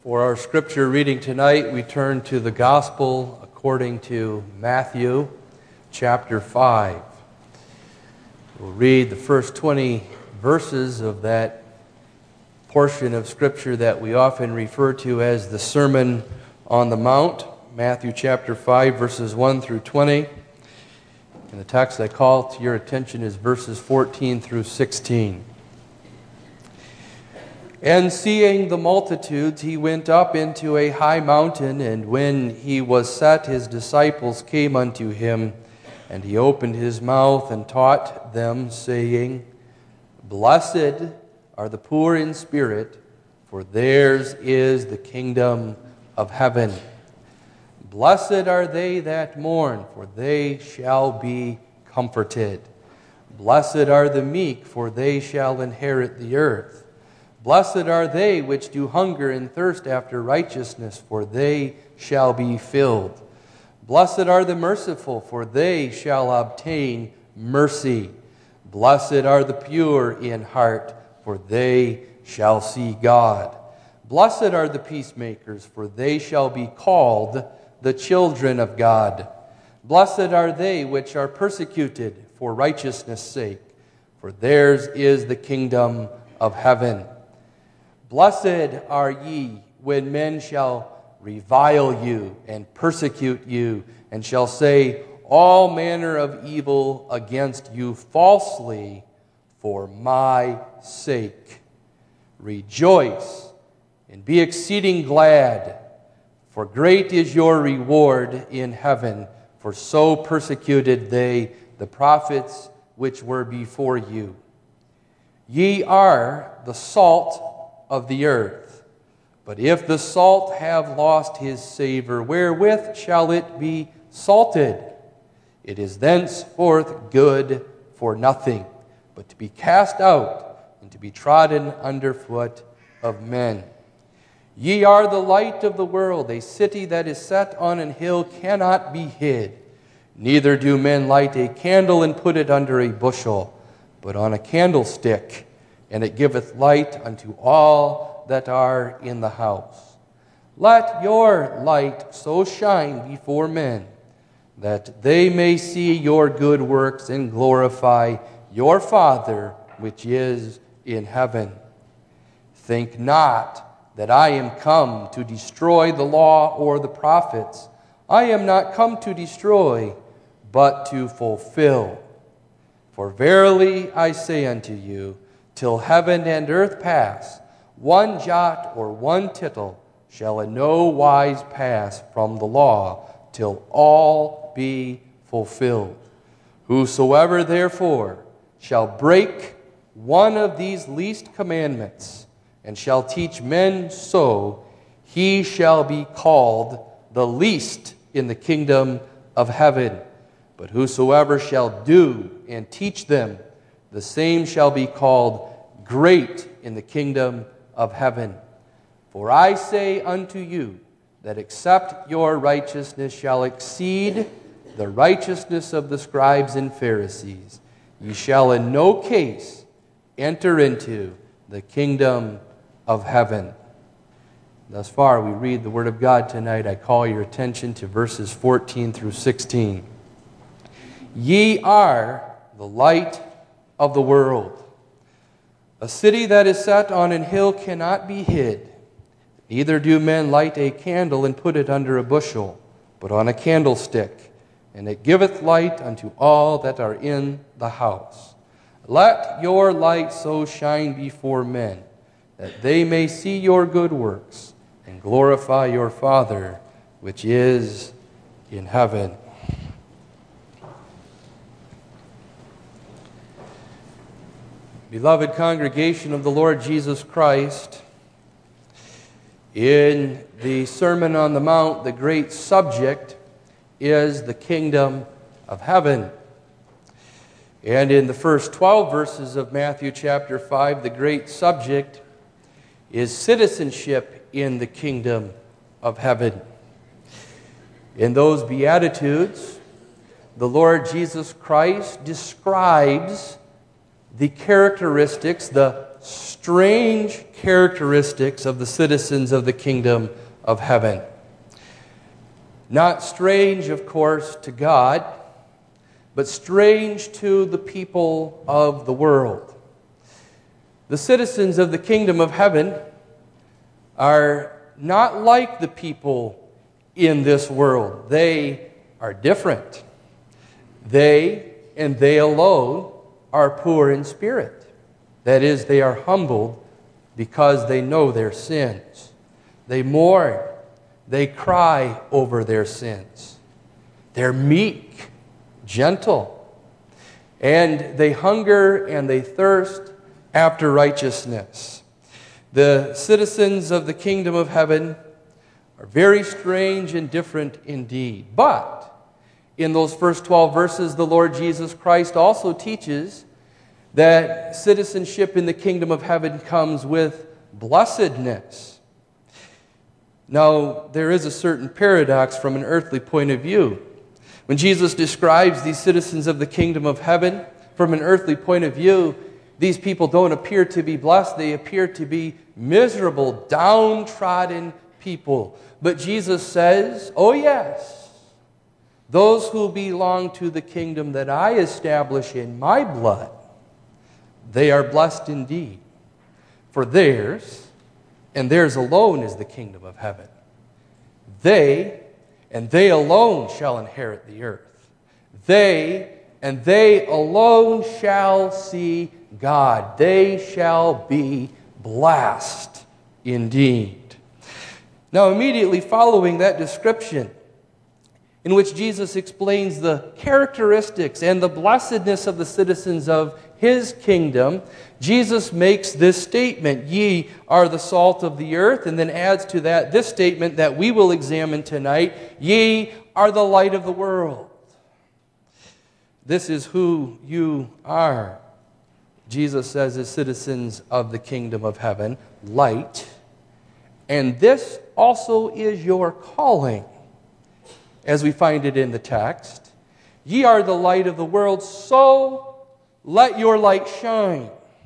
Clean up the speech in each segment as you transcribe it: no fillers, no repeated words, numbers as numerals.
For our scripture reading tonight, we turn to the Gospel according to Matthew chapter 5. We'll read the first 20 verses of that portion of scripture that we often refer to as the Sermon on the Mount, Matthew chapter 5, verses 1 through 20. And the text I call to your attention is verses 14 through 16. And seeing the multitudes, he went up into a high mountain, and when he was set, his disciples came unto him, and he opened his mouth and taught them, saying, Blessed are the poor in spirit, for theirs is the kingdom of heaven. Blessed are they that mourn, for they shall be comforted. Blessed are the meek, for they shall inherit the earth. Blessed are they which do hunger and thirst after righteousness, for they shall be filled. Blessed are the merciful, for they shall obtain mercy. Blessed are the pure in heart, for they shall see God. Blessed are the peacemakers, for they shall be called the children of God. Blessed are they which are persecuted for righteousness' sake, for theirs is the kingdom of heaven. Blessed are ye when men shall revile you and persecute you, and shall say all manner of evil against you falsely for my sake. Rejoice and be exceeding glad, for great is your reward in heaven, for so persecuted they the prophets which were before you. Ye are the salt of the earth. But if the salt have lost his savor, wherewith shall it be salted? It is thenceforth good for nothing, but to be cast out and to be trodden underfoot of men. Ye are the light of the world. A city that is set on an hill cannot be hid. Neither do men light a candle and put it under a bushel, but on a candlestick, and it giveth light unto all that are in the house. Let your light so shine before men, that they may see your good works and glorify your Father which is in heaven. Think not that I am come to destroy the law or the prophets. I am not come to destroy, but to fulfill. For verily I say unto you, till heaven and earth pass, one jot or one tittle shall in no wise pass from the law, till all be fulfilled. Whosoever therefore shall break one of these least commandments, and shall teach men so, he shall be called the least in the kingdom of heaven. But whosoever shall do and teach them, the same shall be called great in the kingdom of heaven. For I say unto you, that except your righteousness shall exceed the righteousness of the scribes and Pharisees, ye shall in no case enter into the kingdom of heaven. Thus far, we read the Word of God tonight. I call your attention to verses 14 through 16. Ye are the light of the world. A city that is set on an hill cannot be hid. Neither do men light a candle and put it under a bushel, but on a candlestick, and it giveth light unto all that are in the house. Let your light so shine before men, that they may see your good works, and glorify your Father which is in heaven. Beloved congregation of the Lord Jesus Christ, in the Sermon on the Mount, the great subject is the kingdom of heaven. And in the first 12 verses of Matthew chapter 5, the great subject is citizenship in the kingdom of heaven. In those Beatitudes, the Lord Jesus Christ describes the characteristics, the strange characteristics of the citizens of the kingdom of heaven. Not strange, of course, to God, but strange to the people of the world. The citizens of the kingdom of heaven are not like the people in this world. They are different. They, and they alone, are poor in spirit. That is, they are humbled because they know their sins. They mourn. They cry over their sins. They're meek, gentle, and they hunger and they thirst after righteousness. The citizens of the kingdom of heaven are very strange and different indeed. But in those first 12 verses, the Lord Jesus Christ also teaches that citizenship in the kingdom of heaven comes with blessedness. Now, there is a certain paradox from an earthly point of view. When Jesus describes these citizens of the kingdom of heaven, from an earthly point of view, these people don't appear to be blessed. They appear to be miserable, downtrodden people. But Jesus says, oh yes, those who belong to the kingdom that I establish in my blood, they are blessed indeed. For theirs, and theirs alone, is the kingdom of heaven. They, and they alone, shall inherit the earth. They, and they alone, shall see God. They shall be blessed indeed. Now, immediately following that description, in which Jesus explains the characteristics and the blessedness of the citizens of His kingdom, Jesus makes this statement, ye are the salt of the earth, and then adds to that this statement that we will examine tonight, ye are the light of the world. This is who you are, Jesus says, as citizens of the kingdom of heaven, light. And this also is your calling, as we find it in the text. Ye are the light of the world, so let your light shine.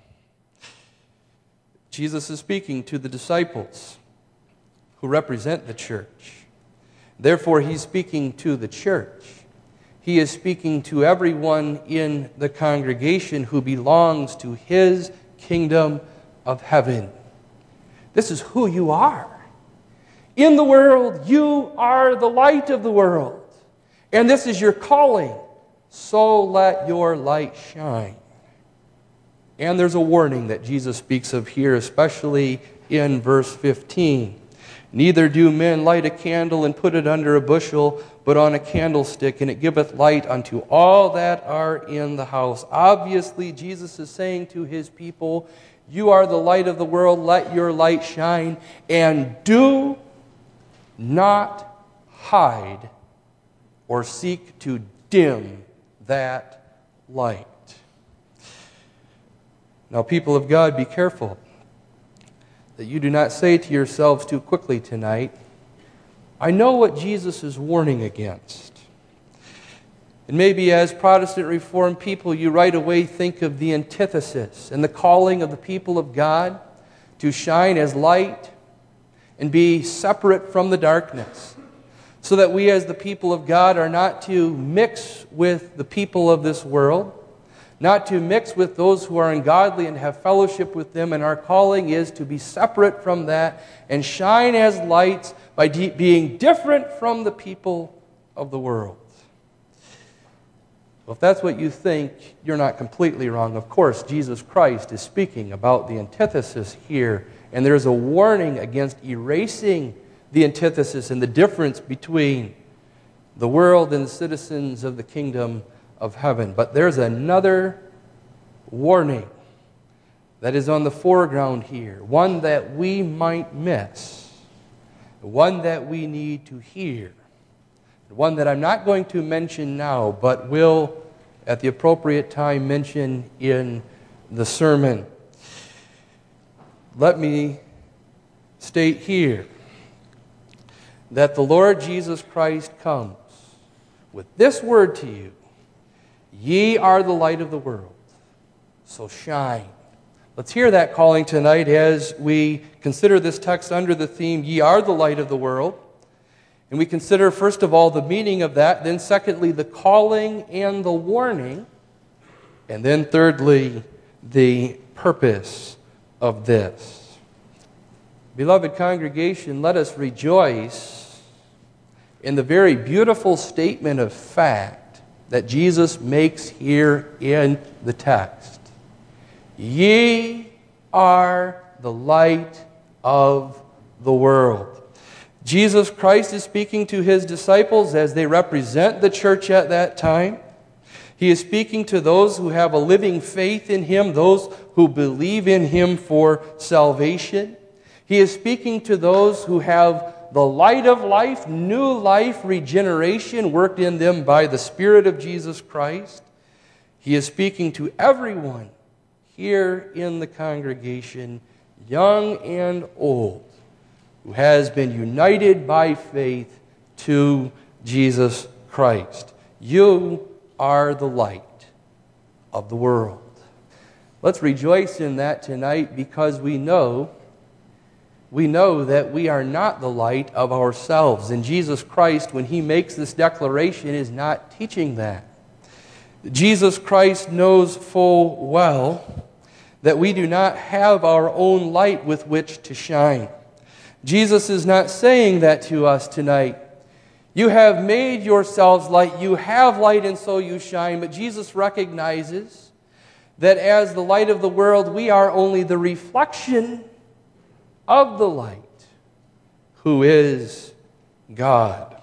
Jesus is speaking to the disciples who represent the church. Therefore, He's speaking to the church. He is speaking to everyone in the congregation who belongs to His kingdom of heaven. This is who you are. In the world, you are the light of the world. And this is your calling. So let your light shine. And there's a warning that Jesus speaks of here, especially in verse 15. Neither do men light a candle and put it under a bushel, but on a candlestick, and it giveth light unto all that are in the house. Obviously, Jesus is saying to His people, you are the light of the world, let your light shine, and do not hide or seek to dim that light. Now, people of God, be careful that you do not say to yourselves too quickly tonight, I know what Jesus is warning against. And maybe as Protestant Reformed people, you right away think of the antithesis and the calling of the people of God to shine as light and be separate from the darkness, so that we as the people of God are not to mix with the people of this world, not to mix with those who are ungodly and have fellowship with them, and our calling is to be separate from that and shine as lights by being different from the people of the world. Well, if that's what you think, you're not completely wrong. Of course, Jesus Christ is speaking about the antithesis here, and there's a warning against erasing the antithesis and the difference between the world and the citizens of the kingdom of heaven. But there's another warning that is on the foreground here, one that we might miss, one that we need to hear, one that I'm not going to mention now, but will at the appropriate time mention in the sermon. Let me state here that the Lord Jesus Christ comes with this word to you, ye are the light of the world. so shine. Let's hear that calling tonight as we consider this text under the theme, Ye are the light of the world. And we consider, first of all, the meaning of that, then secondly, the calling and the warning, and then thirdly, the purpose of this. Beloved congregation, let us rejoice in the very beautiful statement of fact that Jesus makes here in the text. Ye are the light of the world. Jesus Christ is speaking to his disciples as they represent the church at that time. He is speaking to those who have a living faith in him, those who believe in him for salvation. He is speaking to those who have the light of life, new life, regeneration worked in them by the Spirit of Jesus Christ. He is speaking to everyone here in the congregation, young and old, who has been united by faith to Jesus Christ. You are the light of the world. Let's rejoice in that tonight because we know that we are not the light of ourselves. And Jesus Christ, when he makes this declaration, is not teaching that. Jesus Christ knows full well that we do not have our own light with which to shine. Jesus is not saying that to us tonight. You have made yourselves light, you have light, and so you shine. But Jesus recognizes that as the light of the world, we are only the reflection of the light, who is God.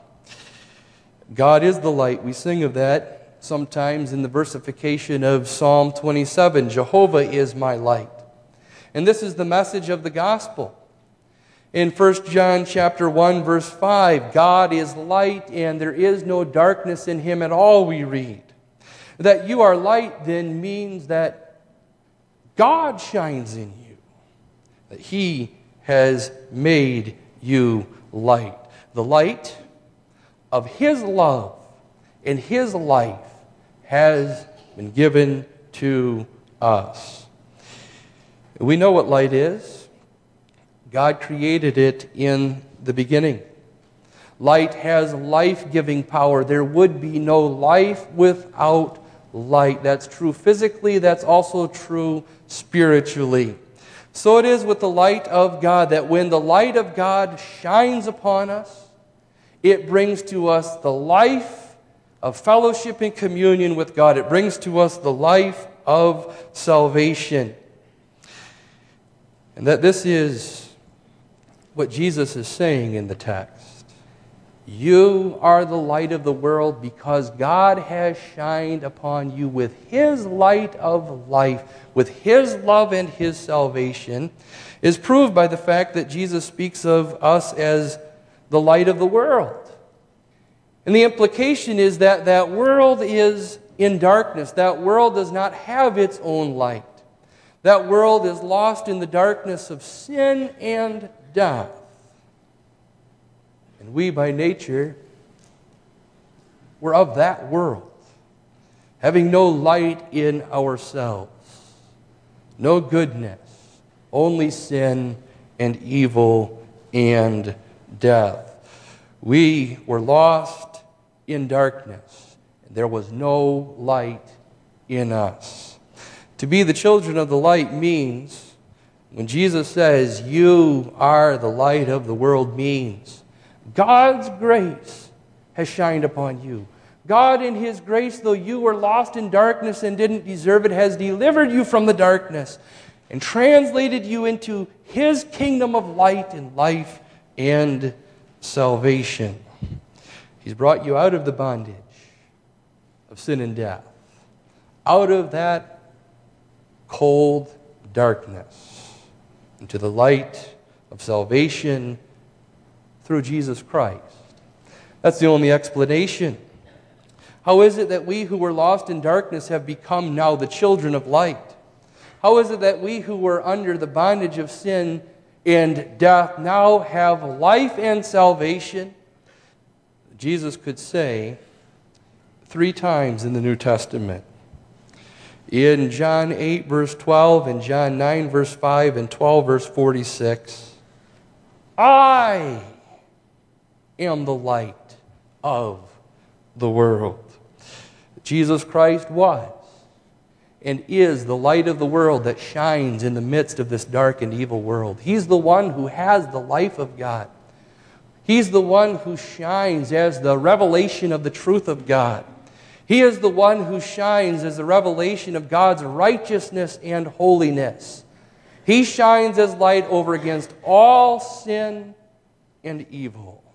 God is the light. We sing of that sometimes in the versification of Psalm 27. Jehovah is my light. And this is the message of the gospel. In 1 John chapter 1, verse 5, God is light and there is no darkness in him at all, we read. That you are light then means that God shines in you. That he has made you light. The light of his love and his life has been given to us. We know what light is. God created it in the beginning. Light has life-giving power. There would be no life without light. That's true physically. That's also true spiritually. So it is with the light of God, that when the light of God shines upon us, it brings to us the life of fellowship and communion with God. It brings to us the life of salvation. And that this is what Jesus is saying in the text. You are the light of the world because God has shined upon you with his light of life, with his love and his salvation, is proved by the fact that Jesus speaks of us as the light of the world. And the implication is that that world is in darkness. That world does not have its own light. That world is lost in the darkness of sin and death. And we, by nature, we're of that world, having no light in ourselves, no goodness, only sin and evil and death. We were lost in darkness, and there was no light in us. To be the children of the light means, when Jesus says, you are the light of the world, means God's grace has shined upon you. God in his grace, though you were lost in darkness and didn't deserve it, has delivered you from the darkness and translated you into his kingdom of light and life and salvation. He's brought you out of the bondage of sin and death, out of that cold darkness, into the light of salvation through Jesus Christ. That's the only explanation. How is it that we who were lost in darkness have become now the children of light? How is it that we who were under the bondage of sin and death now have life and salvation? Jesus could say 3 times in the New Testament, In John 8, verse 12, and John 9, verse 5, and 12, verse 46, I am the light of the world. Jesus Christ was and is the light of the world that shines in the midst of this dark and evil world. He's the one who has the life of God. He's the one who shines as the revelation of the truth of God. He is the one who shines as the revelation of God's righteousness and holiness. He shines as light over against all sin and evil.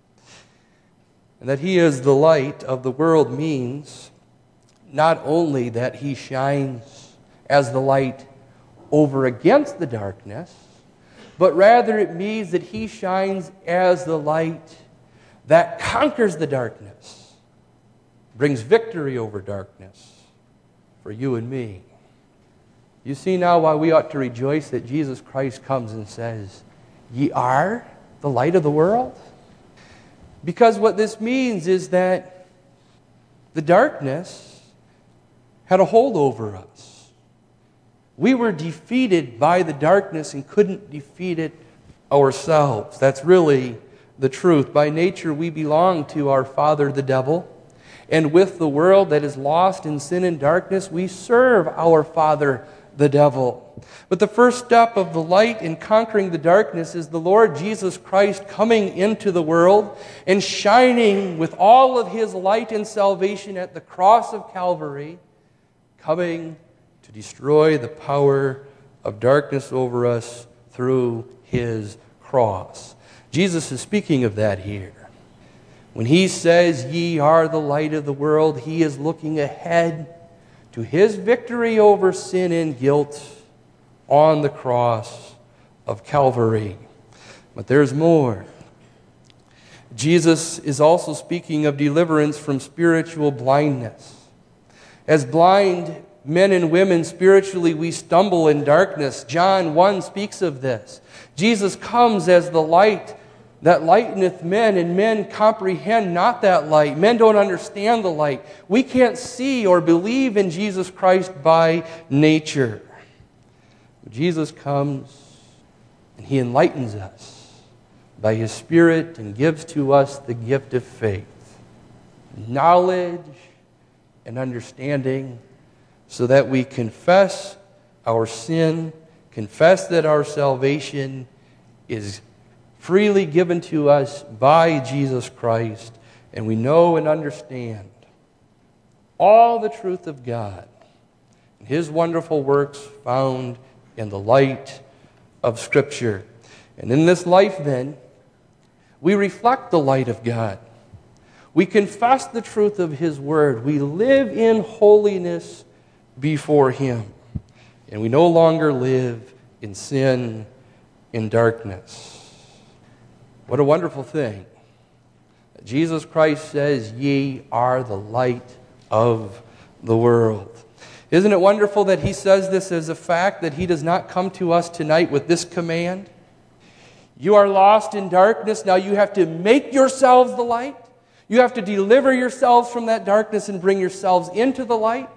And that He is the light of the world means not only that He shines as the light over against the darkness, but rather it means that He shines as the light that conquers the darkness, brings victory over darkness for you and me. You see now why we ought to rejoice that Jesus Christ comes and says, "Ye are the light of the world?" Because what this means is that the darkness had a hold over us. We were defeated by the darkness and couldn't defeat it ourselves. That's really the truth. By nature, we belong to our father, the devil. And with the world that is lost in sin and darkness, we serve our father, the devil. But the first step of the light in conquering the darkness is the Lord Jesus Christ coming into the world and shining with all of His light and salvation at the cross of Calvary, coming to destroy the power of darkness over us through His cross. Jesus is speaking of that here. When He says, "Ye are the light of the world," He is looking ahead to His victory over sin and guilt on the cross of Calvary. But there's more. Jesus is also speaking of deliverance from spiritual blindness. As blind men and women, spiritually we stumble in darkness. John 1 speaks of this. Jesus comes as the light that lighteneth men, and men comprehend not that light. Men don't understand the light. We can't see or believe in Jesus Christ by nature. But Jesus comes and He enlightens us by His Spirit and gives to us the gift of faith, knowledge and understanding, so that we confess our sin, confess that our salvation is freely given to us by Jesus Christ, and we know and understand all the truth of God and His wonderful works found in the light of Scripture. And in this life, then, we reflect the light of God. We confess the truth of His Word. We live in holiness before Him. And we no longer live in sin, in darkness. What a wonderful thing. Jesus Christ says, "Ye are the light of the world." Isn't it wonderful that He says this as a fact, that He does not come to us tonight with this command? You are lost in darkness. Now you have to make yourselves the light. You have to deliver yourselves from that darkness and bring yourselves into the light.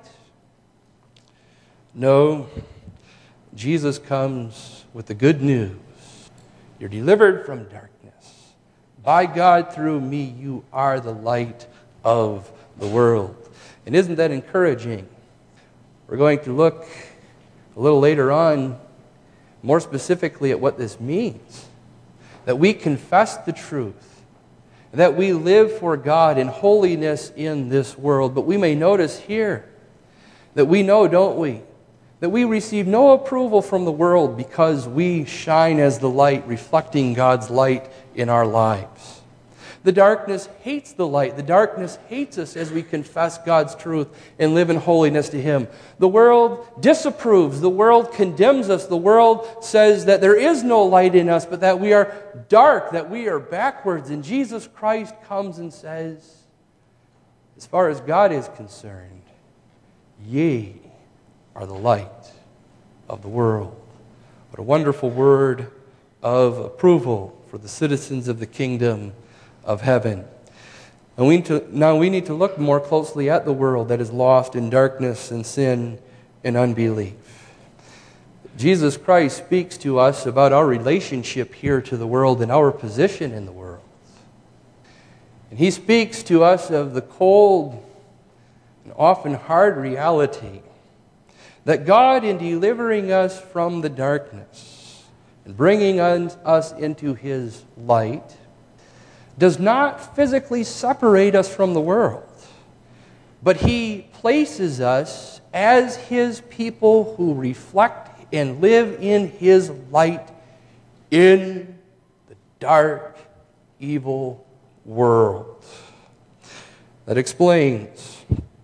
No, Jesus comes with the good news. You're delivered from darkness. By God, through me, you are the light of the world. And isn't that encouraging? We're going to look a little later on more specifically at what this means. That we confess the truth. That we live for God in holiness in this world. But we may notice here that we know, don't we, that we receive no approval from the world because we shine as the light, reflecting God's light in our lives. The darkness hates the light. The darkness hates us as we confess God's truth and live in holiness to Him. The world disapproves. The world condemns us. The world says that there is no light in us, but that we are dark, that we are backwards. And Jesus Christ comes and says, as far as God is concerned, ye are the light of the world. What a wonderful word of approval for the citizens of the kingdom of heaven. And now we need to look more closely at the world that is lost in darkness and sin and unbelief. Jesus Christ speaks to us about our relationship here to the world and our position in the world. And he speaks to us of the cold and often hard reality that God, in delivering us from the darkness and bringing us into His light, does not physically separate us from the world, but He places us as His people who reflect and live in His light in the dark, evil world. That explains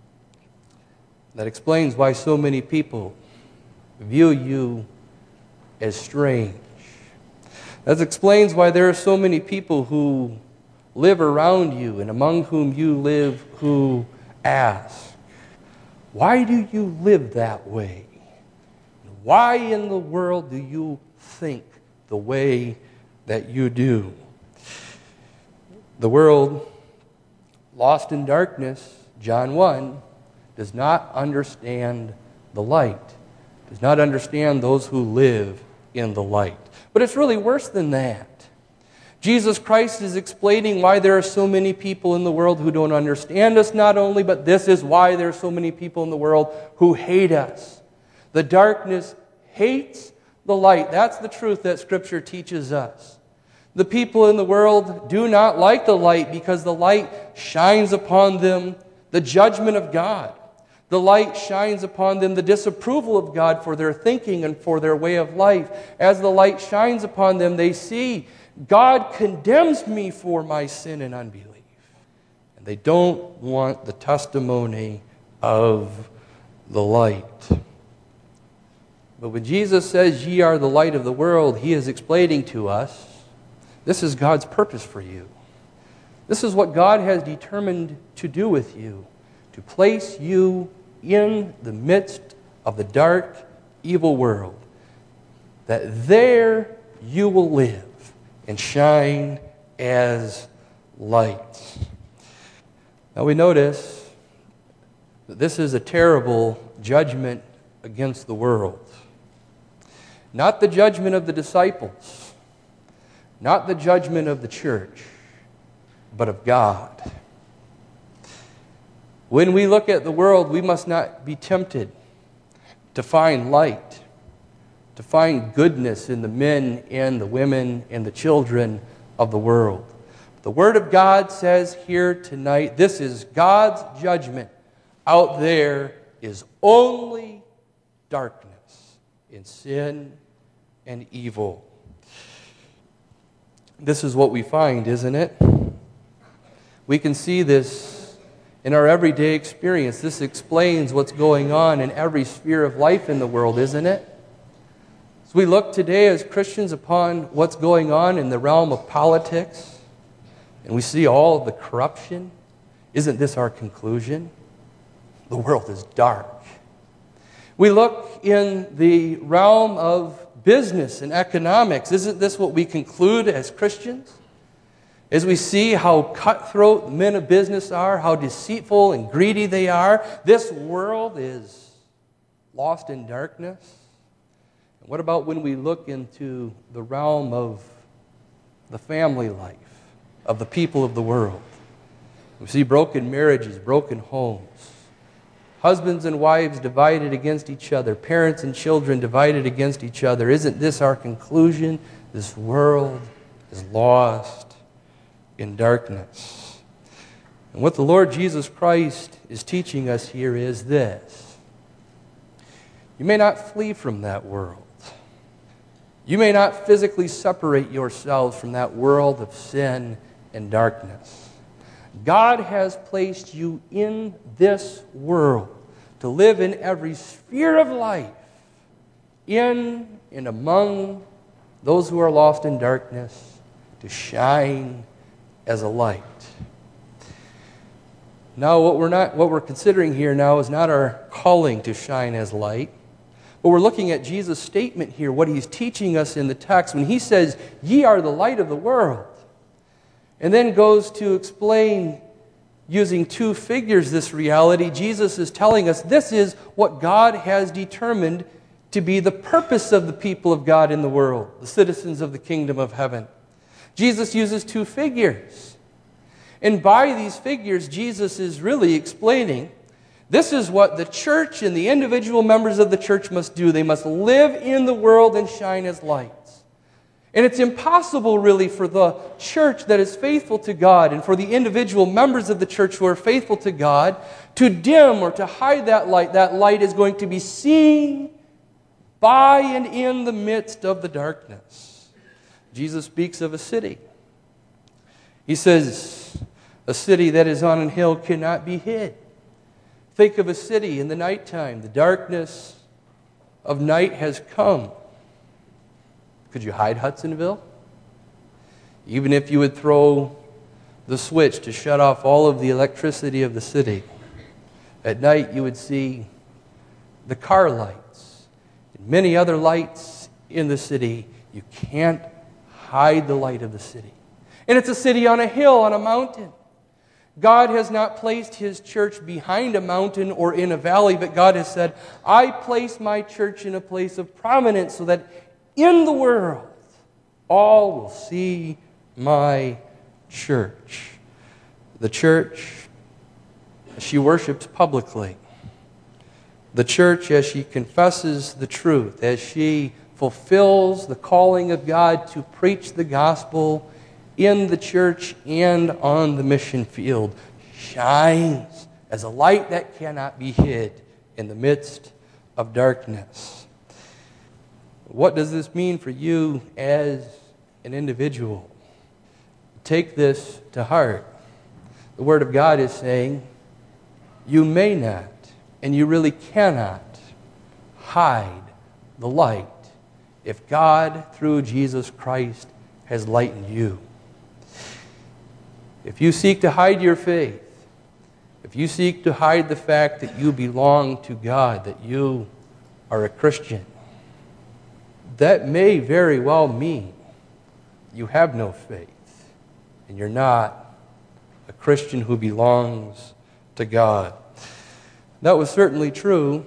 why so many people view you as strange. That explains why there are so many people who live around you and among whom you live who ask, why do you live that way? Why in the world do you think the way that you do? The world, lost in darkness, John 1, does not understand the light, does not understand those who live in the light. But it's really worse than that. Jesus Christ is explaining why there are so many people in the world who don't understand us not only, but this is why there are so many people in the world who hate us. The darkness hates the light. That's the truth that Scripture teaches us. The people in the world do not like the light because the light shines upon them the judgment of God. The light shines upon them the disapproval of God for their thinking and for their way of life. As the light shines upon them, they see God condemns me for my sin and unbelief. And they don't want the testimony of the light. But when Jesus says, "Ye are the light of the world," He is explaining to us, this is God's purpose for you. This is what God has determined to do with you, to place you in the midst of the dark, evil world, that there you will live and shine as lights. Now we notice that this is a terrible judgment against the world. Not the judgment of the disciples, not the judgment of the church, but of God. When we look at the world, we must not be tempted to find light, to find goodness in the men and the women and the children of the world. The Word of God says here tonight, this is God's judgment. Out there is only darkness in sin and evil. This is what we find, isn't it? We can see this in our everyday experience. This explains what's going on in every sphere of life in the world, isn't it? As we look today as Christians upon what's going on in the realm of politics, and we see all of the corruption, isn't this our conclusion? The world is dark. We look in the realm of business and economics. Isn't this what we conclude as Christians? As we see how cutthroat men of business are, how deceitful and greedy they are, this world is lost in darkness. And what about when we look into the realm of the family life of the people of the world? We see broken marriages, broken homes, husbands and wives divided against each other, parents and children divided against each other. Isn't this our conclusion? This world is lost in darkness. And what the Lord Jesus Christ is teaching us here is this: you may not flee from that world. You may not physically separate yourselves from that world of sin and darkness. God has placed you in this world to live in every sphere of life, in and among those who are lost in darkness, to shine as a light. Now, what we're considering here now is not our calling to shine as light, but we're looking at Jesus' statement here, what He's teaching us in the text when He says, "Ye are the light of the world," and then goes to explain using two figures this reality. Jesus is telling us this is what God has determined to be the purpose of the people of God in the world, the citizens of the kingdom of heaven. Jesus uses two figures. And by these figures, Jesus is really explaining this is what the church and the individual members of the church must do. They must live in the world and shine as lights. And it's impossible, really, for the church that is faithful to God and for the individual members of the church who are faithful to God to dim or to hide that light. That light is going to be seen by and in the midst of the darkness. Jesus speaks of a city. He says, a city that is on a hill cannot be hid. Think of a city in the nighttime. The darkness of night has come. Could you hide Hudsonville? Even if you would throw the switch to shut off all of the electricity of the city, at night you would see the car lights and many other lights in the city. You can't hide the light of the city. And it's a city on a hill, on a mountain. God has not placed His church behind a mountain or in a valley, but God has said, I place my church in a place of prominence so that in the world all will see my church. The church, as she worships publicly. The church, as she confesses the truth, as she fulfills the calling of God to preach the gospel in the church and on the mission field, shines as a light that cannot be hid in the midst of darkness. What does this mean for you as an individual? Take this to heart. The Word of God is saying, you may not, and you really cannot, hide the light if God, through Jesus Christ, has lightened you. If you seek to hide your faith, if you seek to hide the fact that you belong to God, that you are a Christian, that may very well mean you have no faith and you're not a Christian who belongs to God. That was certainly true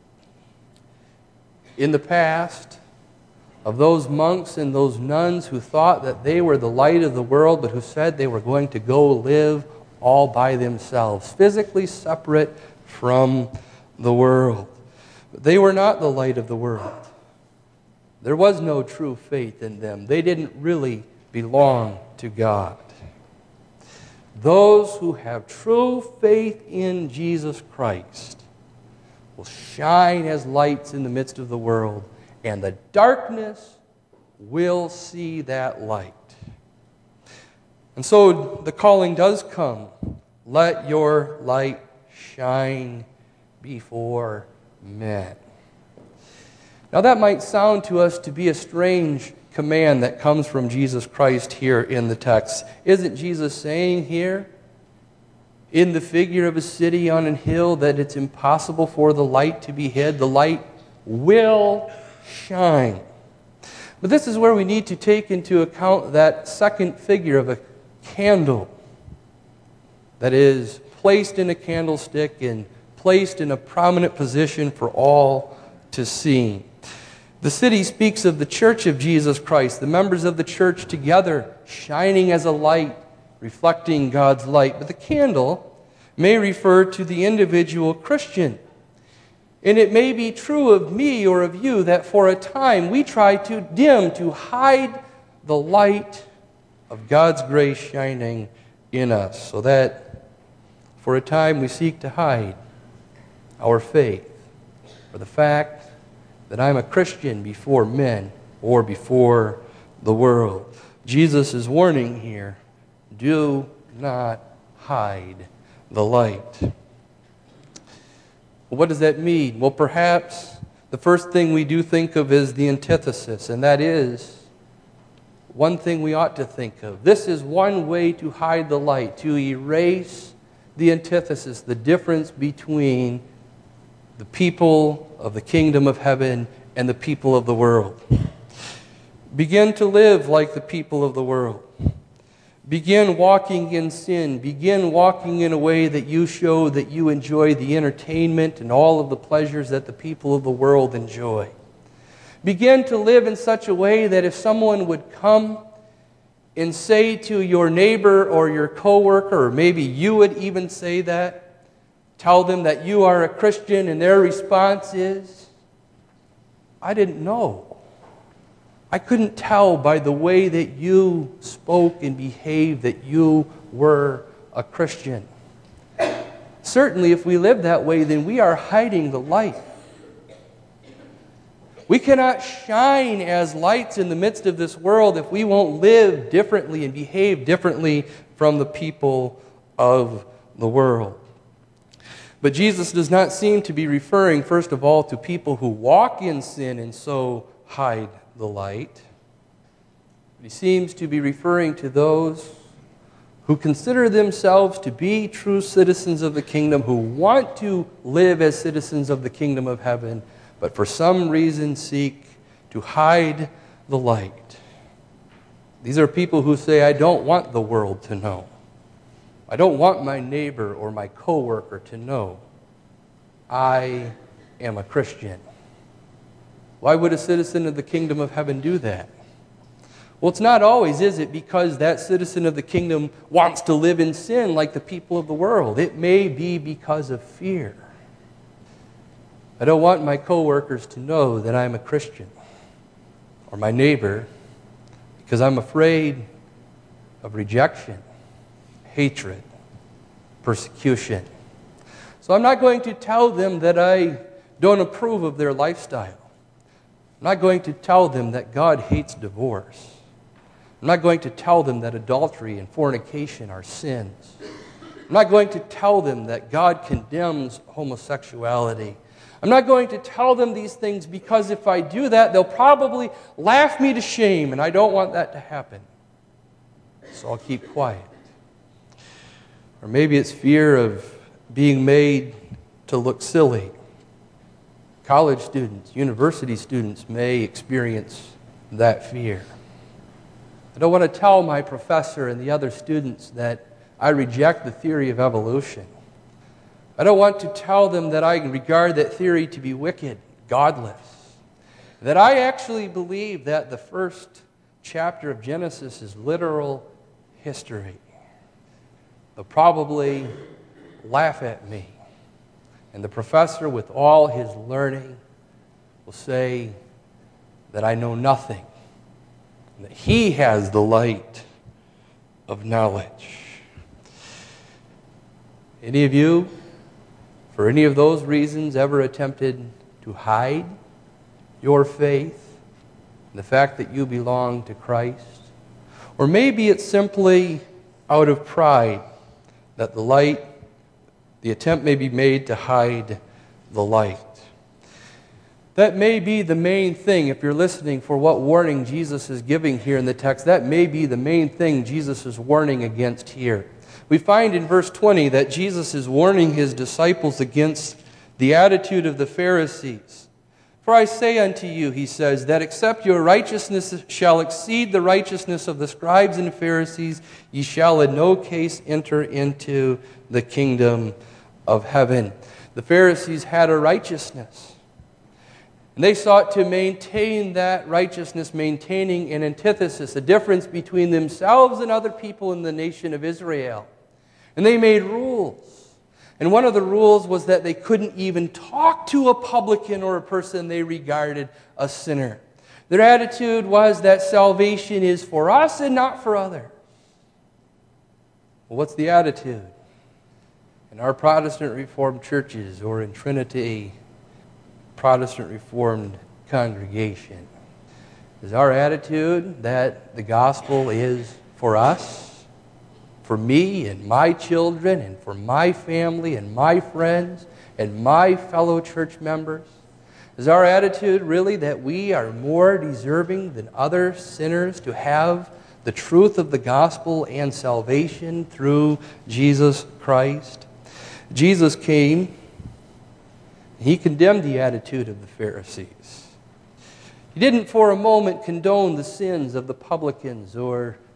in the past of those monks and those nuns who thought that they were the light of the world, but who said they were going to go live all by themselves, physically separate from the world. But they were not the light of the world. There was no true faith in them. They didn't really belong to God. Those who have true faith in Jesus Christ will shine as lights in the midst of the world, and the darkness will see that light. And so the calling does come. Let your light shine before men. Now that might sound to us to be a strange command that comes from Jesus Christ here in the text. Isn't Jesus saying here, in the figure of a city on a hill, that it's impossible for the light to be hid? The light will shine. But this is where we need to take into account that second figure of a candle that is placed in a candlestick and placed in a prominent position for all to see. The city speaks of the church of Jesus Christ, the members of the church together, shining as a light, reflecting God's light. But the candle may refer to the individual Christian. And it may be true of me or of you that for a time we try to dim, to hide the light of God's grace shining in us, so that for a time we seek to hide our faith or the fact that I'm a Christian before men or before the world. Jesus is warning here, do not hide the light. What does that mean? Well, perhaps the first thing we do think of is the antithesis, and that is one thing we ought to think of. This is one way to hide the light, to erase the antithesis, the difference between the people of the kingdom of heaven and the people of the world. Begin to live like the people of the world. Begin walking in sin. Begin walking in a way that you show that you enjoy the entertainment and all of the pleasures that the people of the world enjoy. Begin to live in such a way that if someone would come and say to your neighbor or your coworker, or maybe you would even say that, tell them that you are a Christian, and their response is, I didn't know. I couldn't tell by the way that you spoke and behaved that you were a Christian. Certainly, if we live that way, then we are hiding the light. We cannot shine as lights in the midst of this world if we won't live differently and behave differently from the people of the world. But Jesus does not seem to be referring, first of all, to people who walk in sin and so hide the light. He seems to be referring to those who consider themselves to be true citizens of the kingdom, who want to live as citizens of the kingdom of heaven, but for some reason seek to hide the light. These are people who say, I don't want the world to know. I don't want my neighbor or my coworker to know I am a Christian. Why would a citizen of the kingdom of heaven do that? Well, it's not always, is it, because that citizen of the kingdom wants to live in sin like the people of the world. It may be because of fear. I don't want my coworkers to know that I'm a Christian, or my neighbor, because I'm afraid of rejection, hatred, persecution. So I'm not going to tell them that I don't approve of their lifestyle. I'm not going to tell them that God hates divorce. I'm not going to tell them that adultery and fornication are sins. I'm not going to tell them that God condemns homosexuality. I'm not going to tell them these things because if I do that, they'll probably laugh me to shame, and I don't want that to happen. So I'll keep quiet. Or maybe it's fear of being made to look silly. College students, university students may experience that fear. I don't want to tell my professor and the other students that I reject the theory of evolution. I don't want to tell them that I regard that theory to be wicked, godless. That I actually believe that the first chapter of Genesis is literal history. They'll probably laugh at me. And the professor, with all his learning, will say that I know nothing. And that he has the light of knowledge. Any of you, for any of those reasons, ever attempted to hide your faith, the fact that you belong to Christ? Or maybe it's simply out of pride that the attempt may be made to hide the light. That may be the main thing, if you're listening for what warning Jesus is giving here in the text, that may be the main thing Jesus is warning against here. We find in verse 20 that Jesus is warning his disciples against the attitude of the Pharisees. For I say unto you, he says, that except your righteousness shall exceed the righteousness of the scribes and Pharisees, ye shall in no case enter into the kingdom of heaven. The Pharisees had a righteousness. And they sought to maintain that righteousness, maintaining an antithesis, a difference between themselves and other people in the nation of Israel. And they made rules. And one of the rules was that they couldn't even talk to a publican or a person they regarded a sinner. Their attitude was that salvation is for us and not for others. Well, what's the attitude? In our Protestant Reformed churches or in Trinity Protestant Reformed congregation, is our attitude that the gospel is for us, for me and my children and for my family and my friends and my fellow church members? Is our attitude really that we are more deserving than other sinners to have the truth of the gospel and salvation through Jesus Christ? Jesus came, he condemned the attitude of the Pharisees. He didn't for a moment condone the sins of the publicans or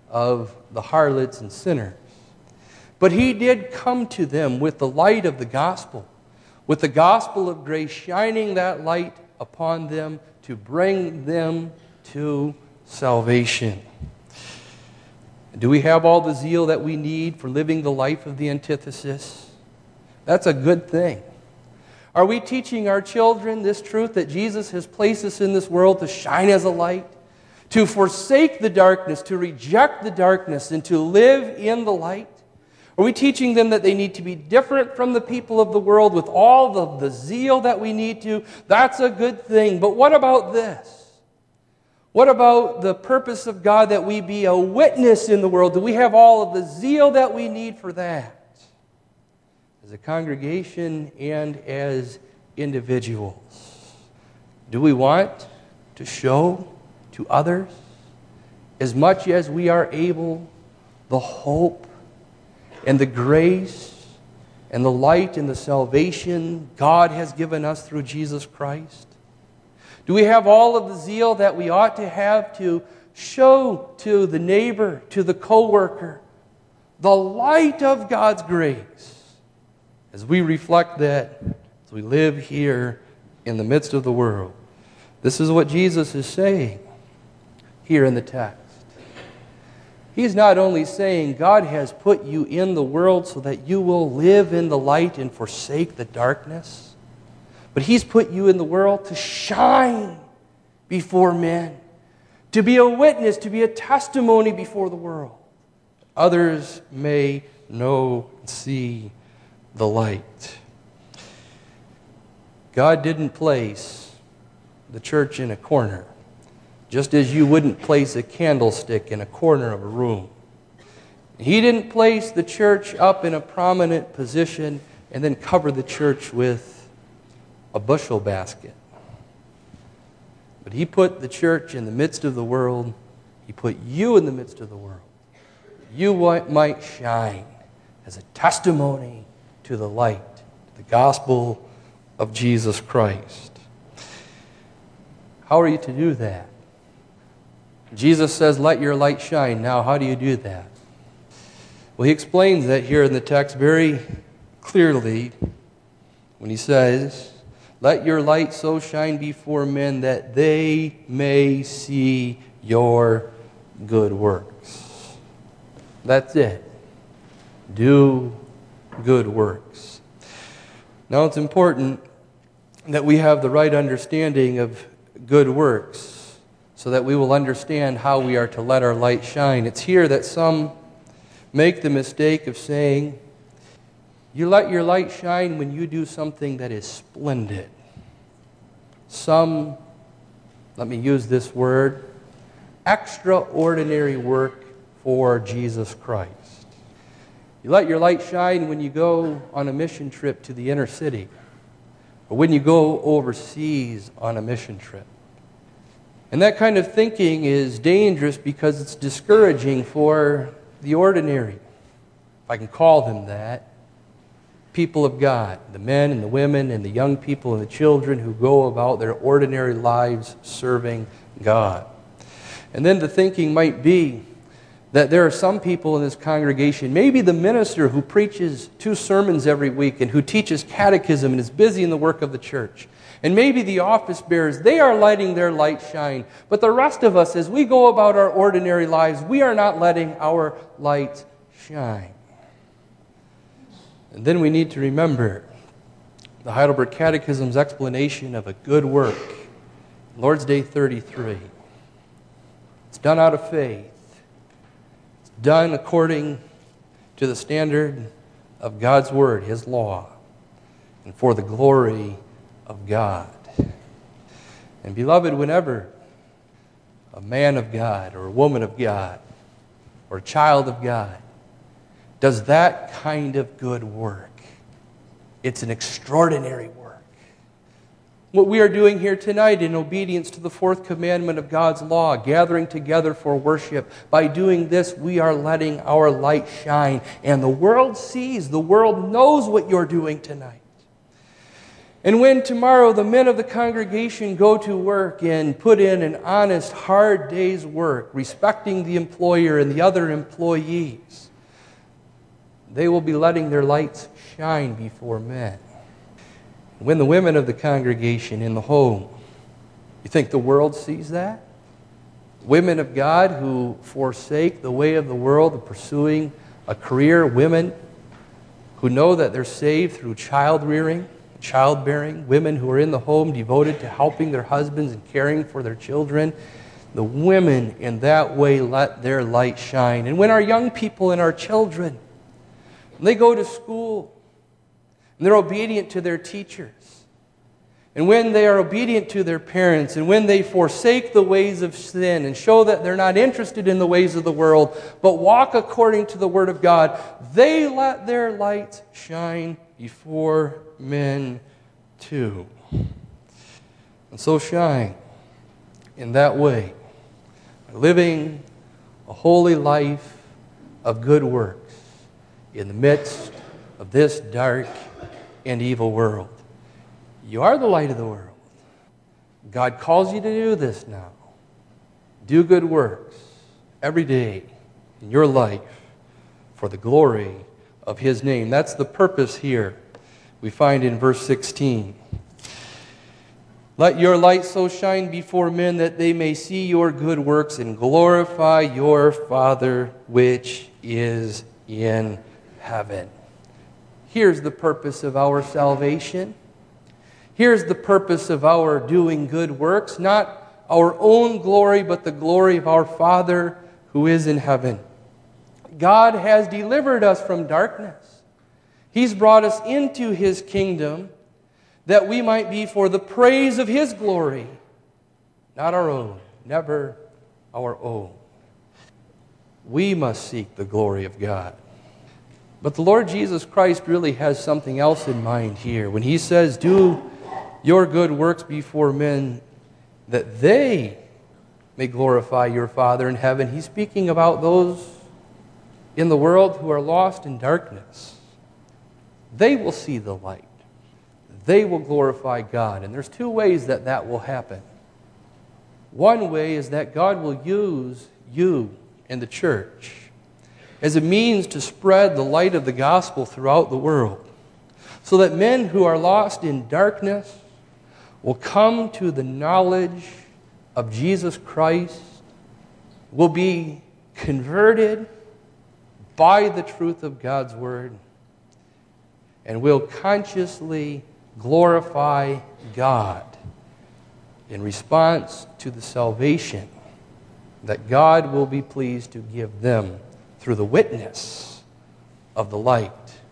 of the harlots and sinners. But he did come to them with the light of the gospel, with the gospel of grace, shining that light upon them to bring them to salvation. Do we have all the zeal that we need for living the life of the antithesis? That's a good thing. Are we teaching our children this truth that Jesus has placed us in this world to shine as a light, to forsake the darkness, to reject the darkness, and to live in the light? Are we teaching them that they need to be different from the people of the world with all of the zeal that we need to? That's a good thing. But what about this? What about the purpose of God that we be a witness in the world? Do we have all of the zeal that we need for that? As a congregation and as individuals, do we want to show to others, as much as we are able, the hope and the grace and the light and the salvation God has given us through Jesus Christ? Do we have all of the zeal that we ought to have to show to the neighbor, to the coworker, the light of God's grace, as we reflect that, as we live here in the midst of the world? This is what Jesus is saying here in the text. He's not only saying God has put you in the world so that you will live in the light and forsake the darkness, but He's put you in the world to shine before men, to be a witness, to be a testimony before the world. Others may know and see the light. God didn't place the church in a corner, just as you wouldn't place a candlestick in a corner of a room. He didn't place the church up in a prominent position and then cover the church with a bushel basket. But He put the church in the midst of the world. He put you in the midst of the world. You might shine as a testimony to the light, the gospel of Jesus Christ. How are you to do that? Jesus says, let your light shine. Now, how do you do that? Well, He explains that here in the text very clearly when He says, let your light so shine before men that they may see your good works. That's it. Do good works. Now, it's important that we have the right understanding of good works so that we will understand how we are to let our light shine. It's here that some make the mistake of saying, you let your light shine when you do something that is splendid. Some, let me use this word, extraordinary work for Jesus Christ. You let your light shine when you go on a mission trip to the inner city, or when you go overseas on a mission trip. And that kind of thinking is dangerous because it's discouraging for the ordinary, if I can call them that, people of God, the men and the women and the young people and the children who go about their ordinary lives serving God. And then the thinking might be that there are some people in this congregation, maybe the minister who preaches 2 sermons every week and who teaches catechism and is busy in the work of the church, and maybe the office bearers, they are letting their light shine. But the rest of us, as we go about our ordinary lives, we are not letting our light shine. And then we need to remember the Heidelberg Catechism's explanation of a good work. Lord's Day 33. It's done out of faith. It's done according to the standard of God's Word, His law, and for the glory of God. And beloved, whenever a man of God or a woman of God or a child of God does that kind of good work, it's an extraordinary work. What we are doing here tonight in obedience to the 4th commandment of God's law, gathering together for worship, by doing this, we are letting our light shine. And the world sees, the world knows what you're doing tonight. And when tomorrow the men of the congregation go to work and put in an honest, hard day's work, respecting the employer and the other employees, they will be letting their lights shine before men. When the women of the congregation in the home, you think the world sees that? Women of God who forsake the way of the world and pursuing a career, women who know that they're saved through child-rearing, childbearing, women who are in the home devoted to helping their husbands and caring for their children. The women in that way let their light shine. And when our young people and our children, when they go to school and they're obedient to their teachers, and when they are obedient to their parents, and when they forsake the ways of sin and show that they're not interested in the ways of the world, but walk according to the Word of God, they let their light shine before men too. And so shine in that way, living a holy life of good works in the midst of this dark and evil world. You are the light of the world. God calls you to do this now. Do good works every day in your life for the glory of His name. That's the purpose here we find in verse 16. Let your light so shine before men that they may see your good works and glorify your Father which is in heaven. Here's the purpose of our salvation. Here's the purpose of our doing good works, not our own glory, but the glory of our Father who is in heaven. God has delivered us from darkness. He's brought us into His kingdom that we might be for the praise of His glory, not our own, never our own. We must seek the glory of God. But the Lord Jesus Christ really has something else in mind here. When He says, do your good works before men, that they may glorify your Father in heaven. He's speaking about those in the world who are lost in darkness. They will see the light. They will glorify God. And there's two ways that that will happen. One way is that God will use you and the church as a means to spread the light of the gospel throughout the world, so that men who are lost in darkness will come to the knowledge of Jesus Christ, will be converted by the truth of God's Word, and will consciously glorify God in response to the salvation that God will be pleased to give them through the witness of the light.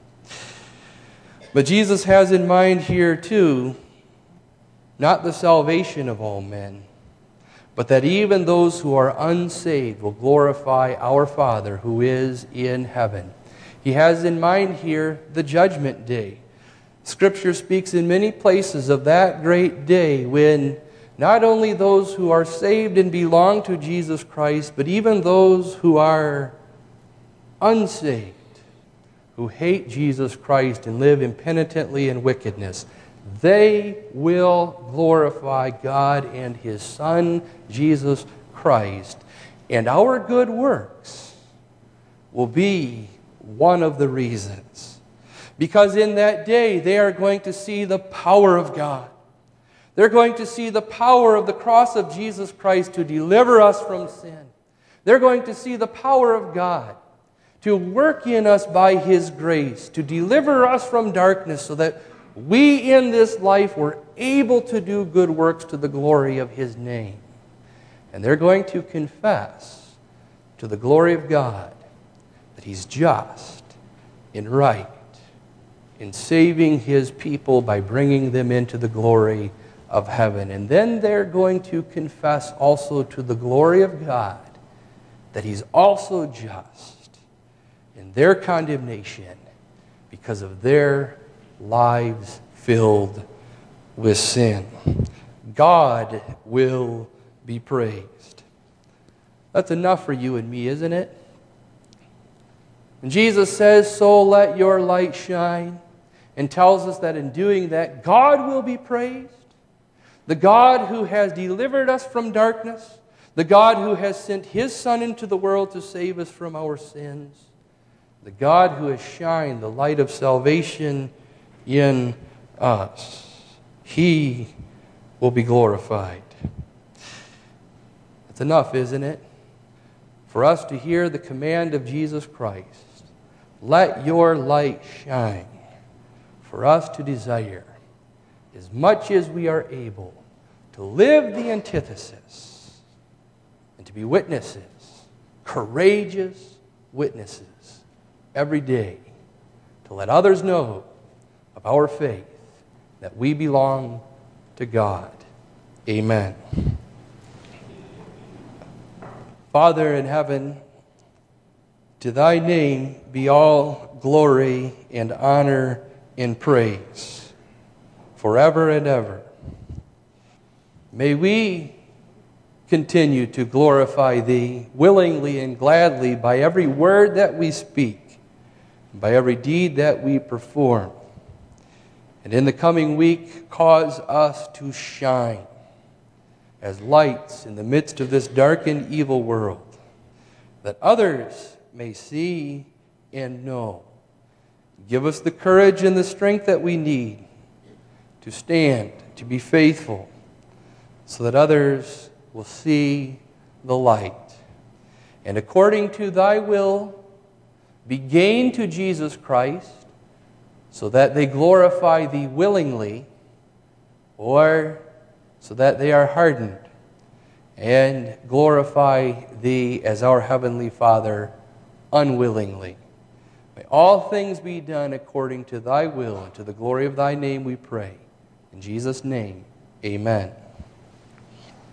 But Jesus has in mind here too, not the salvation of all men, but that even those who are unsaved will glorify our Father who is in heaven. He has in mind here the judgment day. Scripture speaks in many places of that great day when not only those who are saved and belong to Jesus Christ, but even those who are unsaved, who hate Jesus Christ and live impenitently in wickedness, they will glorify God and His Son, Jesus Christ. And our good works will be one of the reasons. Because in that day, they are going to see the power of God. They're going to see the power of the cross of Jesus Christ to deliver us from sin. They're going to see the power of God to work in us by His grace, to deliver us from darkness so that we in this life were able to do good works to the glory of His name. And they're going to confess to the glory of God that He's just and right in saving His people by bringing them into the glory of heaven. And then they're going to confess also to the glory of God that He's also just in their condemnation because of their lives filled with sin. God will be praised. That's enough for you and me, isn't it? And Jesus says, so let your light shine. and tells us that in doing that, God will be praised. The God who has delivered us from darkness, the God who has sent His Son into the world to save us from our sins, the God who has shined the light of salvation in us. He will be glorified. That's enough, isn't it? For us to hear the command of Jesus Christ, let your light shine. For us to desire, as much as we are able, to live the antithesis and to be witnesses, courageous witnesses, every day, to let others know of our faith, that we belong to God. Amen. Father in heaven, to thy name be all glory and honor and praise forever and ever. May we continue to glorify thee willingly and gladly by every word that we speak, by every deed that we perform. And in the coming week, cause us to shine as lights in the midst of this dark and evil world, that others may see and know. Give us the courage and the strength that we need to stand, to be faithful, so that others will see the light. And according to thy will, be gained to Jesus Christ, so that they glorify thee willingly, or so that they are hardened and glorify thee as our Heavenly Father unwillingly. May all things be done according to thy will, and to the glory of thy name we pray. In Jesus' name, amen.